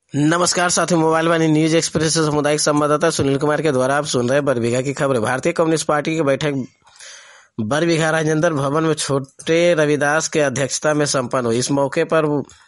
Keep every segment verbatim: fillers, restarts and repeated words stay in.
नमस्कार साथियों, मोबाइल वाणी news express से सामुदायिक संवाददाता सुनील कुमार के द्वारा आप सुन रहे हैं बरबीघा की खबर। भारतीय कम्युनिस्ट पार्टी की बैठक बरबीघा राजेंद्र भवन में छोटे रविदास के अध्यक्षता में संपन्न हुई। इस मौके पर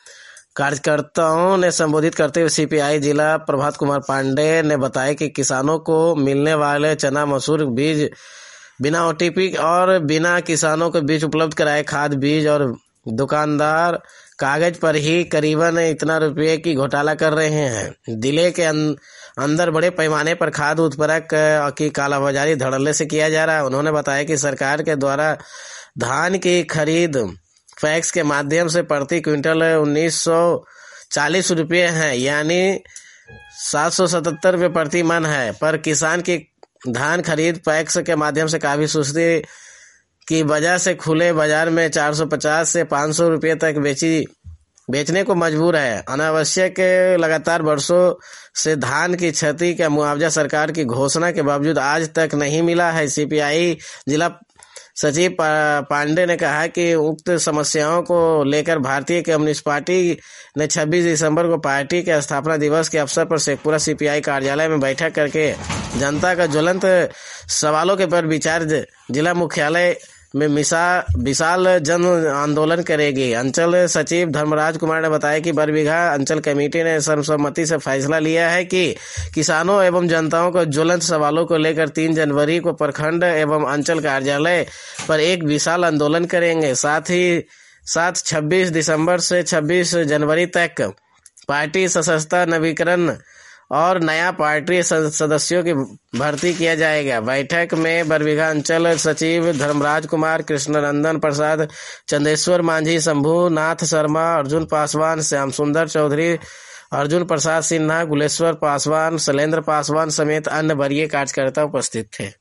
कार्यकर्ताओं ने संबोधित करते हुए सीपीआई जिला प्रभात कुमार पांडे ने बताया कि किसानों को मिलने वाले चना मसूर बीज बिना ओटीपी और बिना किसानों को बीज उपलब्ध कराए खाद बीज और दुकानदार कागज पर ही करीबन इतना रुपये की घोटाला कर रहे हैं। जिले के अं, अंदर बड़े पैमाने पर खाद उत्पादक की कालाबाजारी धड़ल्ले से किया जा रहा है। उन्होंने बताया कि सरकार के द्वारा धान की खरीद फैक्स के माध्यम से प्रति क्विंटल उन्नीस सौ चालीस रुपये है, यानी सात सौ सतहत्तर रुपये प्रति मन है, पर किसान की धान खरीद पैक्स के माध्यम से काफी सुस्ती की वजह से खुले बाजार में चार सौ पचास से पाँच सौ रुपये तक बेची बेचने को मजबूर है। अनावश्यक लगातार वर्षों से धान की क्षति का मुआवजा सरकार की घोषणा के बावजूद आज तक नहीं मिला है। सीपीआई जिला सचिव पांडे ने कहा कि उक्त समस्याओं को लेकर भारतीय कम्युनिस्ट पार्टी ने छब्बीस दिसंबर को पार्टी के स्थापना दिवस के अवसर पर शेखपुरा सीपीआई कार्यालय में बैठक करके जनता का ज्वलंत सवालों के पर विचार जिला मुख्यालय में मिसा विशाल जन आंदोलन करेगी। अंचल सचिव धर्मराज कुमार ने बताया कि बरबीघा अंचल कमेटी ने सर्वसम्मति से फैसला लिया है कि किसानों एवं जनताओं को ज्वलंत सवालों को लेकर तीन जनवरी को प्रखंड एवं अंचल कार्यालय पर एक विशाल आंदोलन करेंगे। साथ ही साथ छब्बीस दिसंबर से छब्बीस जनवरी तक पार्टी सशस्त्र नवीकरण और नया पार्टी सदस्यों की भर्ती किया जाएगा। बैठक में बरबीघा अंचल सचिव धर्मराज कुमार, कृष्णनंदन प्रसाद, चंदेश्वर मांझी, शंभू नाथ शर्मा, अर्जुन पासवान, श्याम सुंदर चौधरी, अर्जुन प्रसाद सिन्हा, गुलेश्वर पासवान, शैलेंद्र पासवान समेत अन्य वरीय कार्यकर्ता उपस्थित थे।